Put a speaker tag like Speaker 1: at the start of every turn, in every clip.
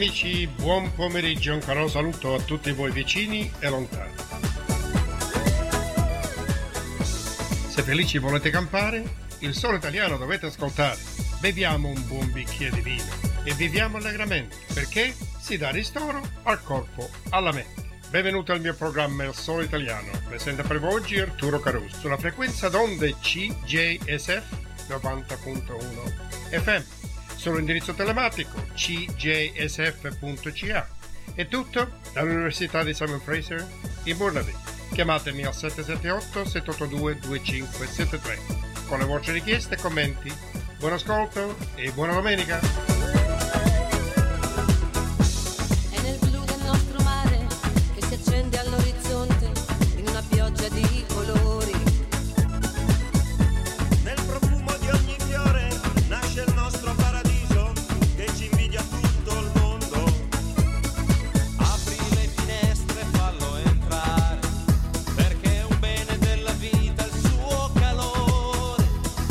Speaker 1: amici, buon pomeriggio, un caro saluto a tutti voi vicini e lontani. Se felici volete campare, il Sole Italiano dovete ascoltare. Beviamo un buon bicchiere di vino e viviamo allegramente, perché si dà ristoro al corpo, alla mente. Benvenuti al mio programma Il Sole Italiano. Presenta per voi oggi Arturo Caruso sulla frequenza d'onde CJSF 90.1 FM. Sull'indirizzo telematico cjsf.ca. È tutto dall'Università di Simon Fraser in Burnaby. Chiamatemi al 778-782-2573 con le vostre richieste e commenti. Buon ascolto e buona domenica!
Speaker 2: È nel blu del nostro mare che si accende all'orizzonte in una pioggia di colori.
Speaker 3: Nel profumo di ogni fiore nasce il nostro paradiso che ci invidia tutto il mondo. Apri le finestre, fallo entrare, perché è un bene della vita il suo calore.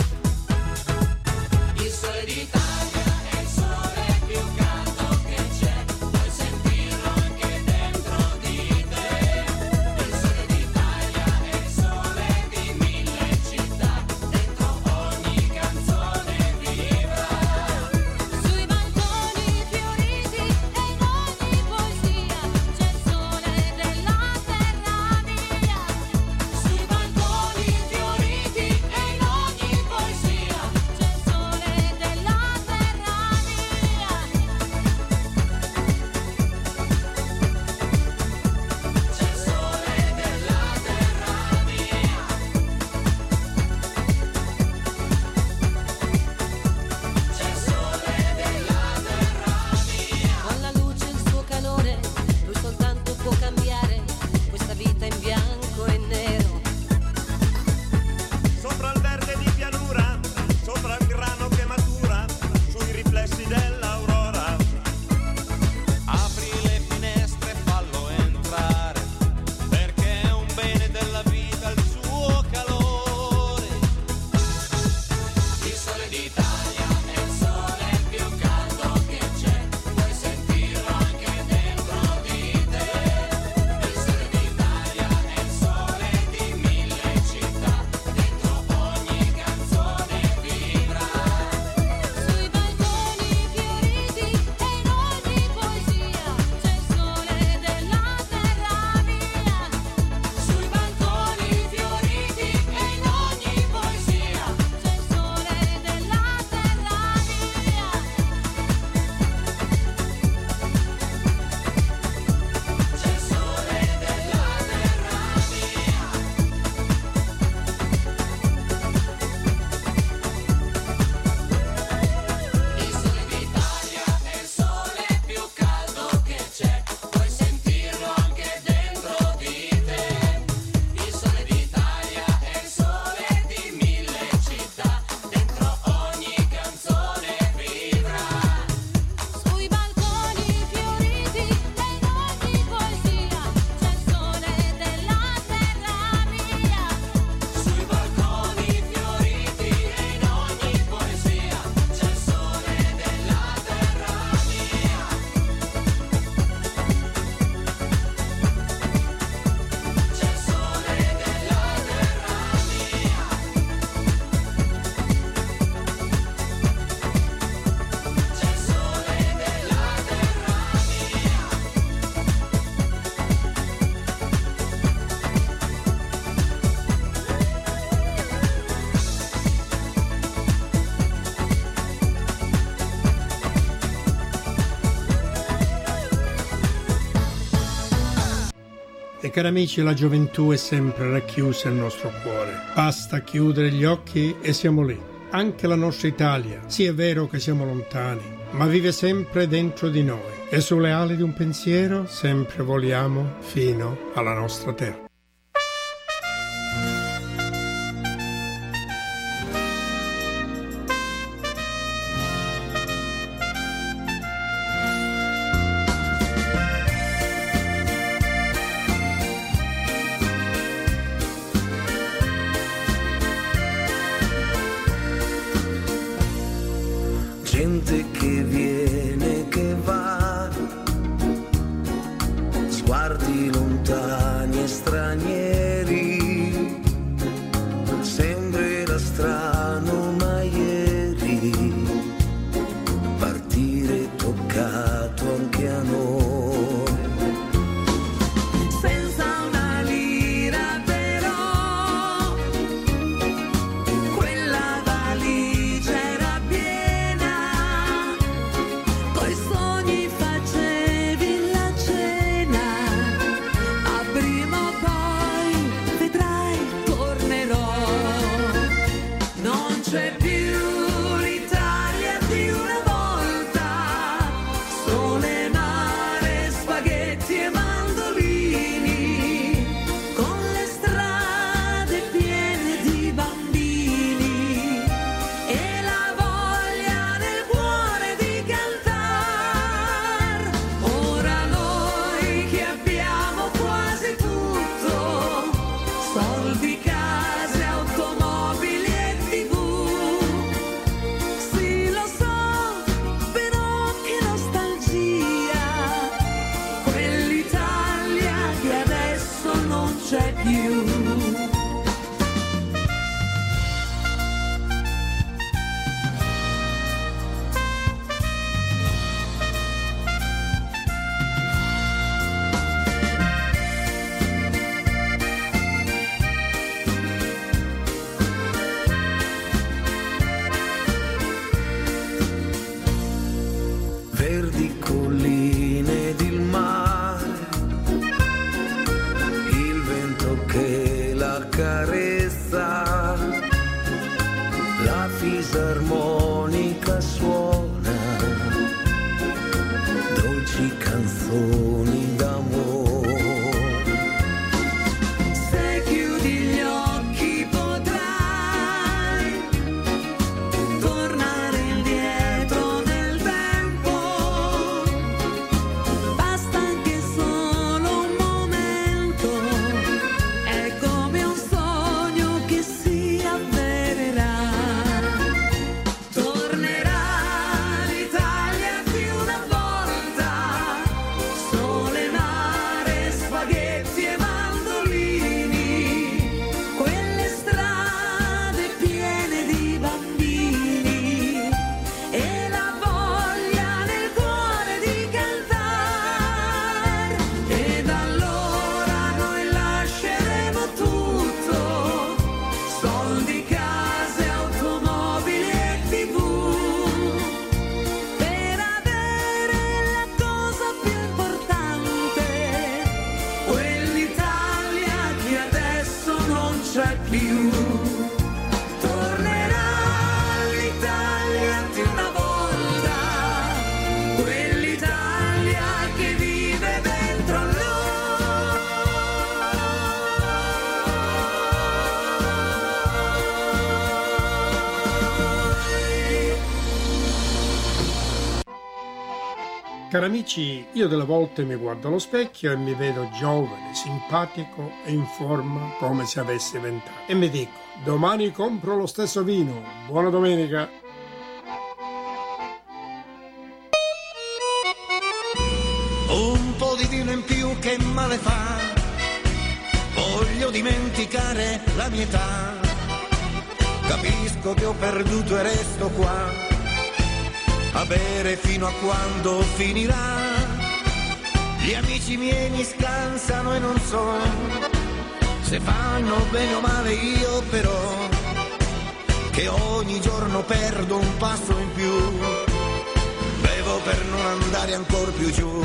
Speaker 3: Il sole d'Italia è il sole più caldo che c'è, puoi sentirlo anche dentro di te. Il sole d'Italia è il sole di mille città, dentro ogni canzone vibra.
Speaker 2: Sui balconi fioriti e in ogni poesia c'è il sole della terra mia.
Speaker 3: Sui balconi fioriti e in ogni poesia
Speaker 2: C'è il sole della terra mia.
Speaker 3: c'è il sole della terra mia. C'è il sole della terra mia.
Speaker 2: Con la luce e il suo calore, lui soltanto può cambiare questa vita in bianco e nero.
Speaker 3: Sopra il verde di pianura, sopra il grano che matura, sui riflessi dell'aurora. Apri le finestre, fallo entrare, perché è un bene della vita il suo calore. Il sole d'Italia è il sole più caldo che c'è, puoi sentirlo anche dentro di te. Il sole d'Italia è il sole di mille città, dentro ogni canzone vibra.
Speaker 2: Sui balconi fioriti e in ogni poesia c'è il sole della terra mia.
Speaker 3: Sui balconi fioriti e in ogni poesia
Speaker 2: C'è il sole della terra mia.
Speaker 3: c'è il sole della terra mia. Il sole d'Italia è il sole più caldo che c'è, puoi sentirlo anche dentro di te. Il sole d'Italia è il sole di mille città, dentro ogni canzone vibra.
Speaker 2: Sui balconi fioriti e in ogni poesia c'è il sole della terra mia.
Speaker 3: Sui balconi fioriti e in ogni poesia c'è il sole della terra mia. C'è il sole della terra mia. C'è il sole della terra
Speaker 1: E cari amici, la gioventù è sempre racchiusa nel nostro cuore. Basta chiudere gli occhi e siamo lì. Anche la nostra Italia, sì è vero che siamo lontani, ma vive sempre dentro di noi. E sulle ali di un pensiero sempre voliamo fino alla nostra terra.
Speaker 4: Gente che viene, che va, verdi colline ed il mare, il vento che la carezza, la fisarmonica suona dolci canzoni d'amore. Se chiudi gli occhi potrai tornare indietro nel tempo, basta anche solo un momento, è come un sogno che si avvererà. Tornerà l'Italia più una volta, sole, mare, spaghetti e mandolini, quelle strade piene di bambini e la voglia nel cuore di cantare. Ed allora noi lasceremo tutto, soldi, case, automobili e TV, per avere la cosa più importante, quell'Italia che adesso non c'è più. Tornerà l'Italia di una volta, quell'Italia che vive dentro noi.
Speaker 1: Cari amici, io delle volte mi guardo allo specchio e mi vedo giovane, simpatico e in forma come se avessi 20 anni. E mi dico, domani compro lo stesso vino. Buona domenica!
Speaker 4: Un po' di vino in più che male fa, voglio dimenticare la mia età, capisco che ho perduto e resto qua a bere fino a quando finirà. Gli amici miei mi scansano e non so se fanno bene o male, io però che ogni giorno perdo un passo in più, bevo per non andare ancora più giù.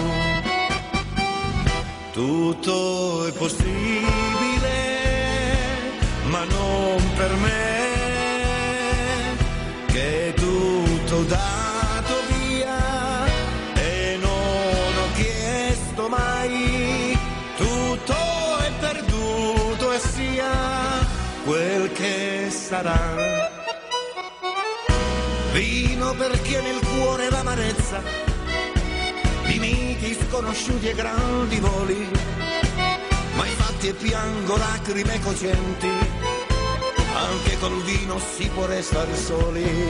Speaker 4: Tutto è possibile, ma non per me, che è tutto dato via e non ho chiesto mai. Tutto è perduto e sia quel che sarà. Vino per chi ha nel cuore l'amarezza di miti sconosciuti e grandi voli, ma infatti e piango lacrime cocenti, anche col vino si può restare soli.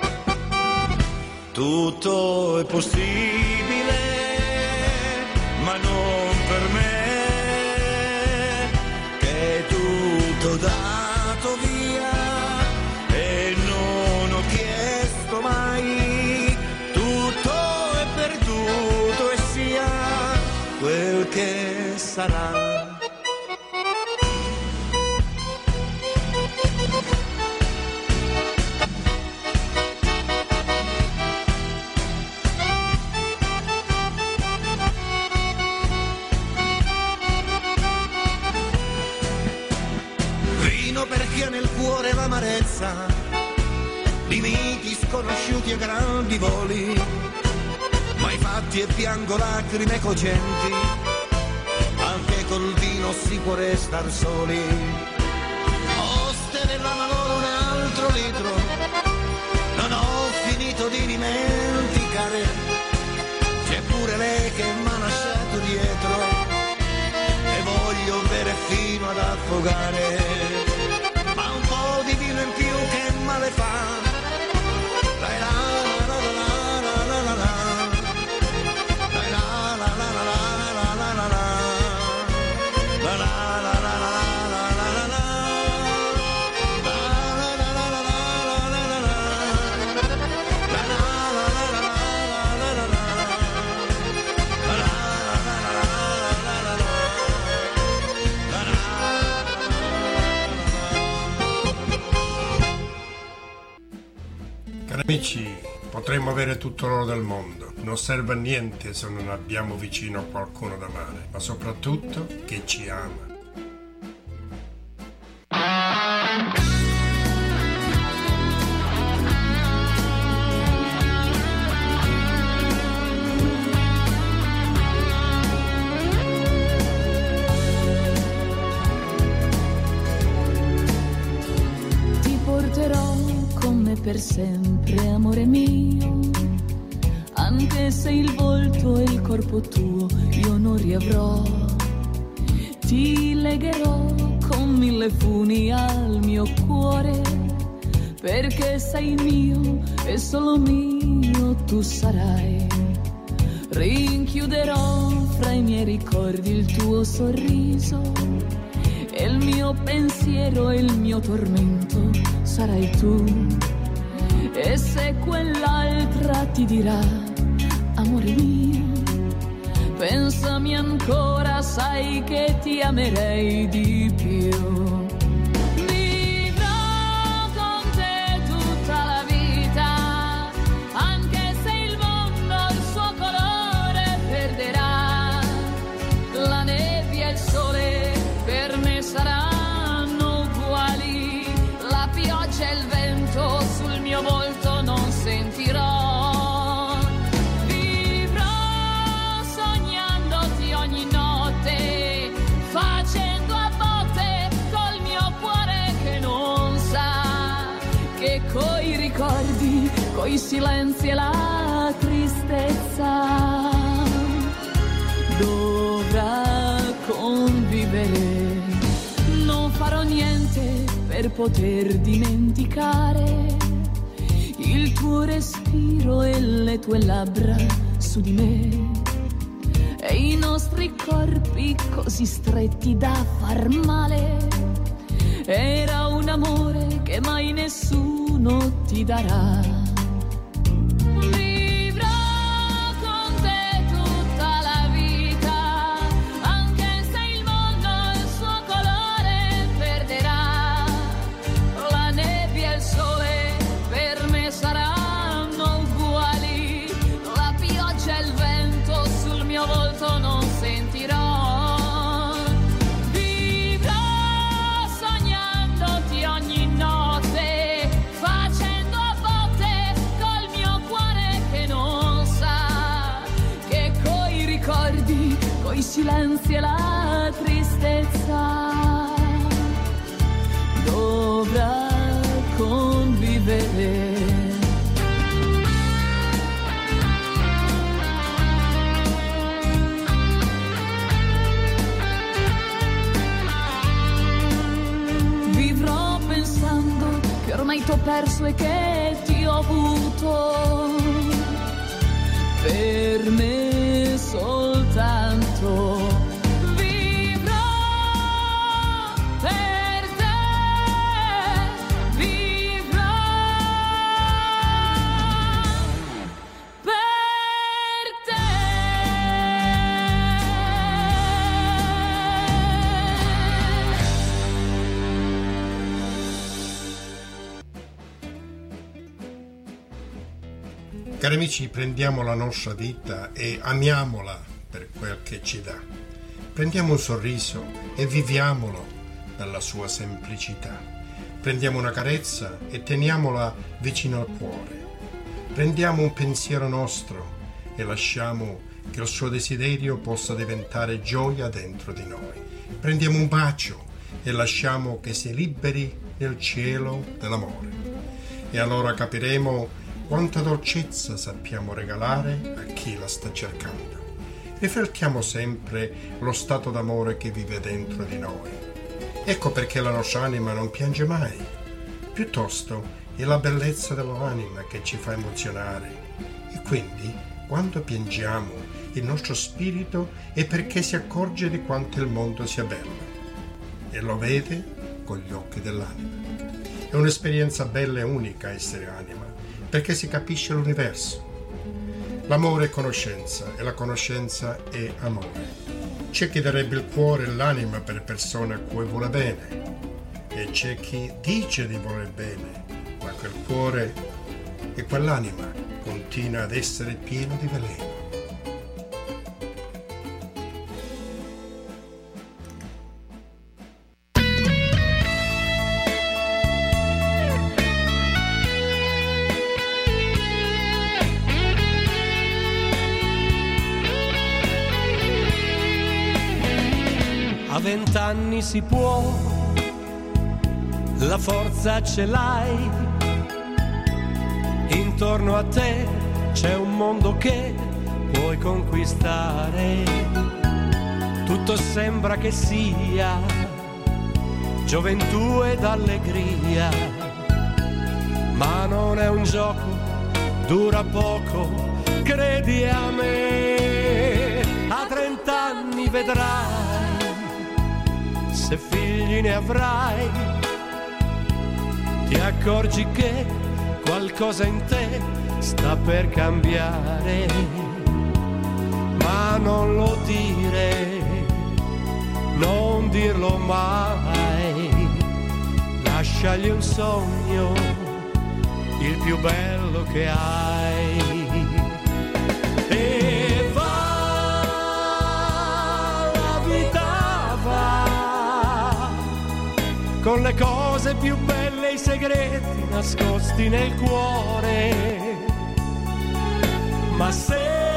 Speaker 4: Tutto è possibile, ma non per me, che è tutto dato via e non ho chiesto mai. Tutto è perduto e sia quel che sarà. Vino per chi ha nel cuore l'amarezza di miti sconosciuti e grandi voli, ma infatti e piango lacrime cocenti, anche col vino si può restar soli. Oste nella mano un altro litro, non ho finito di dimenticare, c'è pure lei che m'ha lasciato dietro e voglio bere fino ad affogare. Ma un po' di vino in più che male fa. La la la la la la la la. La la la la la la la la la. La la la la la la la la la. La la la la la la la la la. La la la la la la la la la. La la la la la la la la.
Speaker 1: Cari amici, Potremmo avere tutto l'oro del mondo, non serve a niente se non abbiamo vicino qualcuno da amare, ma soprattutto che ci ama.
Speaker 5: Ti porterò con me per sempre, amore mio, anche se il volto e il corpo tuo io non riavrò. Ti legherò con 1000 funi al mio cuore, perché sei mio e solo mio tu sarai. Rinchiuderò fra i miei ricordi il tuo sorriso, e il mio pensiero e il mio tormento sarai tu. E se quell'altra ti dirà, amore mio, pensami ancora, sai che ti amerei di più. Vivrò con te tutta la vita, anche se il mondo il suo colore perderà. La nebbia e il sole per me saranno uguali, la pioggia e il vento sul mio volto non sentirò. Facendo a botte col mio cuore che non sa che coi ricordi, coi silenzi e la tristezza dovrà convivere. Non farò niente per poter dimenticare il tuo respiro e le tue labbra su di me, e i nostri corpi così stretti da far male. Era un amore che mai nessuno ti darà. Vivrò con te tutta la vita, anche se il mondo il suo colore perderà. La nebbia e il sole per me saranno uguali, la pioggia e il vento sul mio volto non sentirò. Vivrò sognandoti ogni notte, facendo a botte col mio cuore che non sa che coi ricordi, coi silenzi e la tristezza dovrà convivere. Che ormai t'ho perso e che ti ho avuto per me soltanto. Vivrò per te, vivrò per te.
Speaker 1: Cari amici, prendiamo la nostra vita e amiamola per quel che ci dà. Prendiamo un sorriso e viviamolo nella sua semplicità. Prendiamo una carezza e teniamola vicino al cuore. Prendiamo un pensiero nostro e lasciamo che il suo desiderio possa diventare gioia dentro di noi. Prendiamo un bacio e lasciamo che si liberi nel cielo dell'amore. E allora capiremo quanta dolcezza sappiamo regalare a chi la sta cercando. Riflettiamo sempre lo stato d'amore che vive dentro di noi. Ecco perché la nostra anima non piange mai. Piuttosto è la bellezza dell'anima che ci fa emozionare. E quindi, quando piangiamo, il nostro spirito è perché si accorge di quanto il mondo sia bello. E lo vede con gli occhi dell'anima. È un'esperienza bella e unica essere anima, perché si capisce l'universo. L'amore è conoscenza e la conoscenza è amore. C'è chi darebbe il cuore e l'anima per persone a cui vuole bene, e c'è chi dice di voler bene, ma quel cuore e quell'anima continua ad essere pieno di veleno.
Speaker 6: A 20 anni si può, la forza ce l'hai, intorno a te c'è un mondo che puoi conquistare, tutto sembra che sia gioventù ed allegria, ma non è un gioco, dura poco, credi a me, a 30 anni vedrai, se figli ne avrai, ti accorgi che qualcosa in te sta per cambiare, ma non lo dire, non dirlo mai, lasciagli un sogno, il più bello che hai. E va, la vita va, con le cose più belle e i segreti nascosti nel cuore, ma se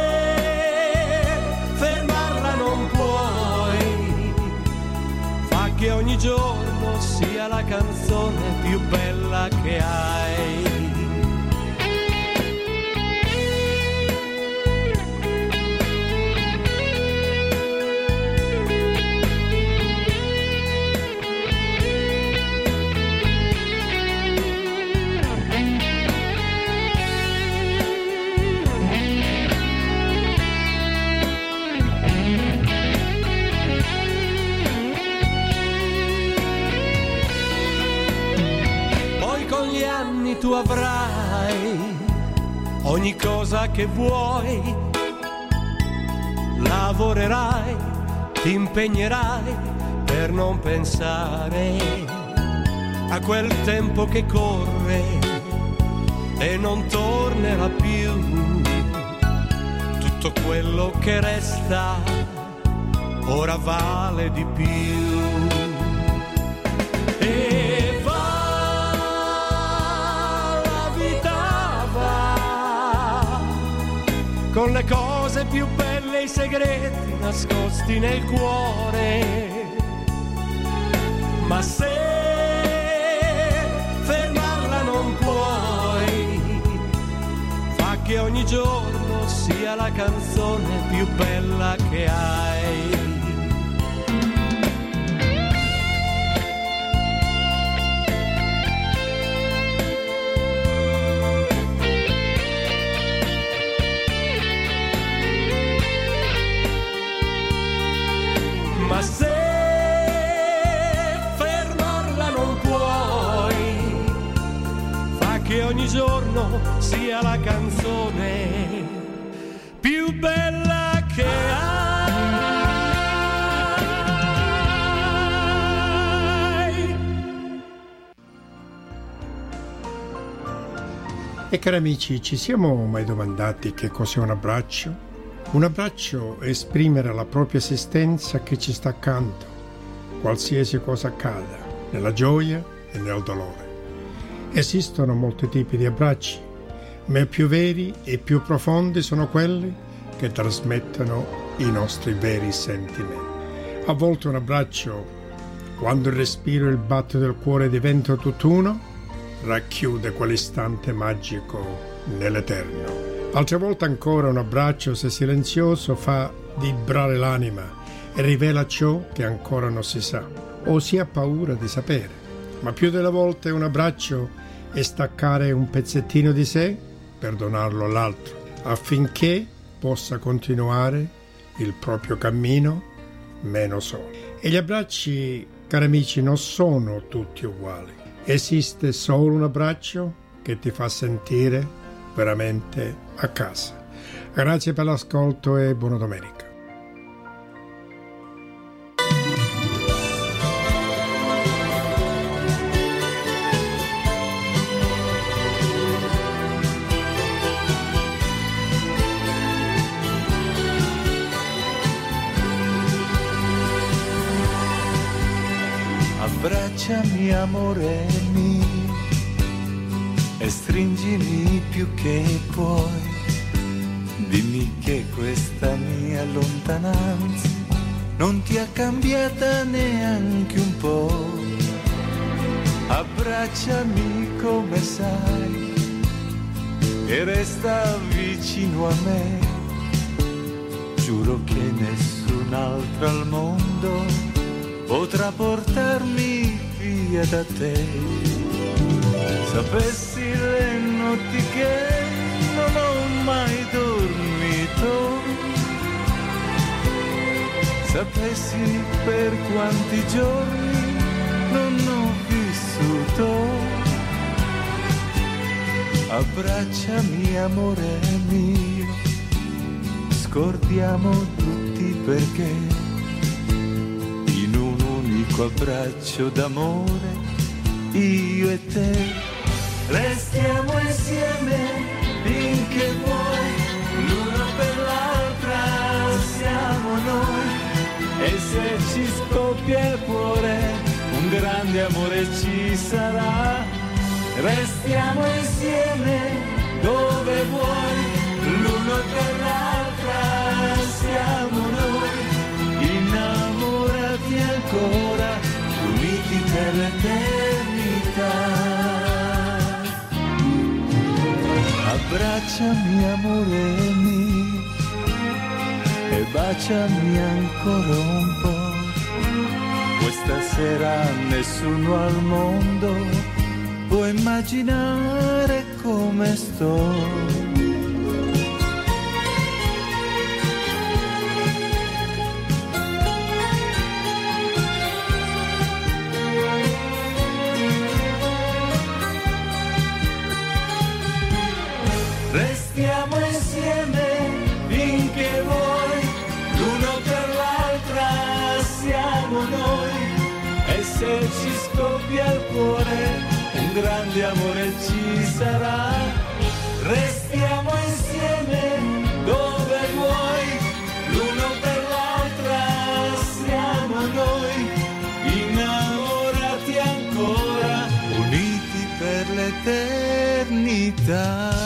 Speaker 6: fermarla non puoi, fa che ogni giorno sia la canzone più bella che hai. Tu avrai ogni cosa che vuoi, lavorerai, ti impegnerai per non pensare a quel tempo che corre e non tornerà più, tutto quello che resta ora vale di più. Con le cose più belle e i segreti nascosti nel cuore, ma se fermarla non puoi, fa che ogni giorno sia la canzone più bella che hai. Ma se fermarla non puoi, fa che ogni giorno sia la canzone più bella che hai.
Speaker 1: E cari amici, ci siamo mai domandati che cos'è un abbraccio? Un abbraccio è esprimere la propria esistenza che ci sta accanto, qualsiasi cosa accada, nella gioia e nel dolore. Esistono molti tipi di abbracci, ma i più veri e più profondi sono quelli che trasmettono i nostri veri sentimenti. A volte un abbraccio, quando il respiro e il battito del cuore diventano tutt'uno, racchiude quell'istante magico nell'eterno. Altre volte ancora un abbraccio, se silenzioso, fa vibrare l'anima e rivela ciò che ancora non si sa o si ha paura di sapere. Ma più delle volte un abbraccio è staccare un pezzettino di sé per donarlo all'altro, affinché possa continuare il proprio cammino meno solo. E gli abbracci, cari amici, non sono tutti uguali. Esiste solo un abbraccio che ti fa sentire veramente a casa. Grazie per l'ascolto e buona domenica.
Speaker 7: Abbracciami amore mio e stringimi più che puoi. Dimmi che questa mia lontananza non ti ha cambiata neanche un po'. Abbracciami come sai e resta vicino a me. Giuro che nessun altro al mondo potrà portarmi via da te. Sapessi le notti che non ho mai dormito, sapessi per quanti giorni non ho vissuto. Abbracciami amore mio, scordiamo tutti perché in un unico abbraccio d'amore io e te restiamo insieme finché vuoi, l'uno per l'altra siamo noi. E se ci scoppia il cuore, un grande amore ci sarà. Restiamo insieme dove vuoi, l'uno per l'altra siamo noi. Innamorati ancora, uniti per l'eternità. Abbracciami amore mio e baciami ancora un po'. Questa sera nessuno al mondo può immaginare come sto. Restiamo insieme finché vuoi, l'uno per l'altra siamo noi. E se ci scoppia il cuore, un grande amore ci sarà. Restiamo insieme dove vuoi, l'uno per l'altra siamo noi. Innamorati ancora, uniti per l'eternità.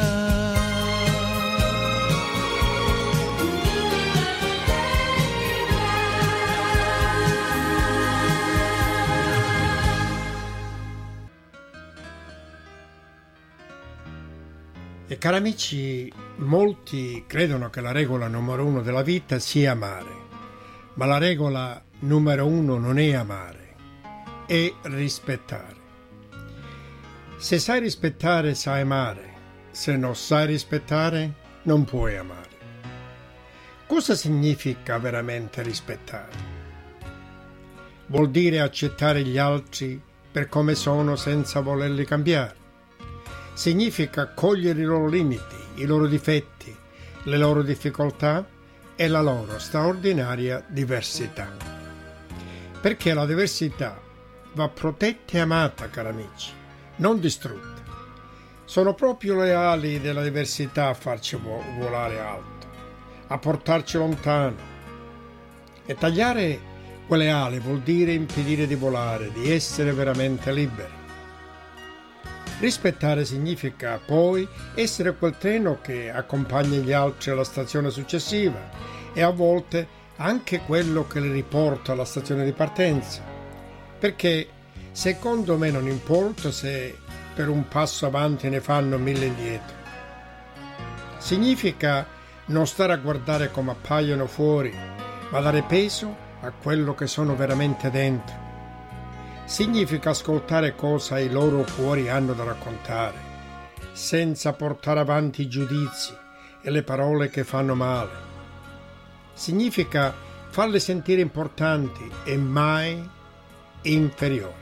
Speaker 1: E cari amici, molti credono che la regola numero 1 della vita sia amare, ma la regola numero 1 non è amare, è rispettare. Se sai rispettare, sai amare, se non sai rispettare, non puoi amare. Cosa significa veramente rispettare? Vuol dire accettare gli altri per come sono senza volerli cambiare. Significa cogliere i loro limiti, i loro difetti, le loro difficoltà e la loro straordinaria diversità. Perché la diversità va protetta e amata, cari amici, non distrutta. Sono proprio le ali della diversità a farci volare alto, a portarci lontano. E tagliare quelle ali vuol dire impedire di volare, di essere veramente liberi. Rispettare significa poi essere quel treno che accompagna gli altri alla stazione successiva e a volte anche quello che li riporta alla stazione di partenza, perché secondo me non importa se per un passo avanti ne fanno 1000 indietro. Significa non stare a guardare come appaiono fuori, ma dare peso a quello che sono veramente dentro. Significa ascoltare cosa i loro cuori hanno da raccontare, senza portare avanti i giudizi e le parole che fanno male. Significa farli sentire importanti e mai inferiori.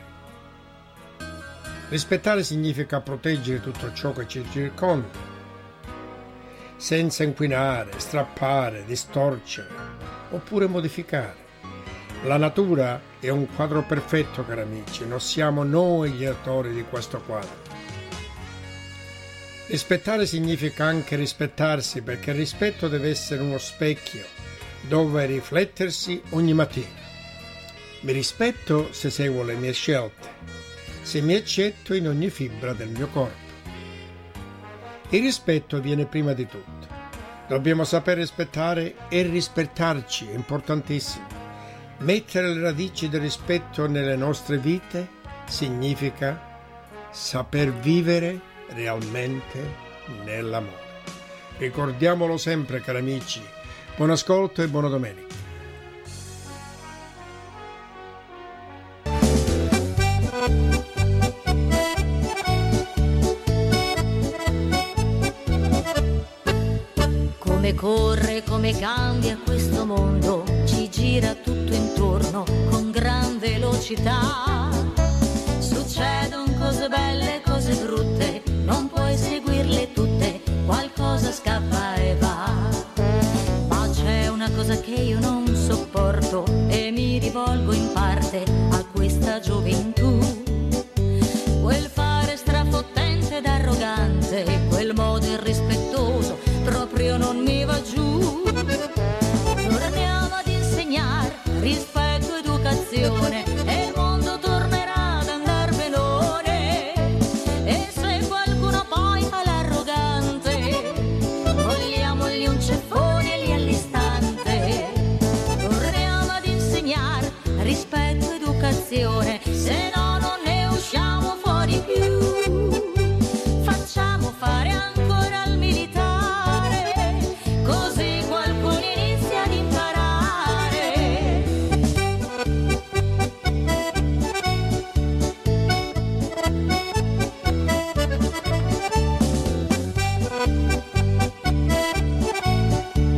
Speaker 1: Rispettare significa proteggere tutto ciò che ci circonda, senza inquinare, strappare, distorcere oppure modificare. La natura è un quadro perfetto, cari amici, non siamo noi gli autori di questo quadro. Rispettare significa anche rispettarsi, perché il rispetto deve essere uno specchio dove riflettersi ogni mattina. Mi rispetto se seguo le mie scelte, se mi accetto in ogni fibra del mio corpo. Il rispetto viene prima di tutto. Dobbiamo saper rispettare e rispettarci, è importantissimo. Mettere le radici del rispetto nelle nostre vite significa saper vivere realmente nell'amore. Ricordiamolo sempre, cari amici. Buon ascolto e buona domenica.
Speaker 8: Come corre, come cambia questo mondo, ci gira tutto intorno con gran velocità. Succedono cose belle, cose brutte, non puoi seguirle tutte, qualcosa scappa e va. Ma c'è una cosa che io non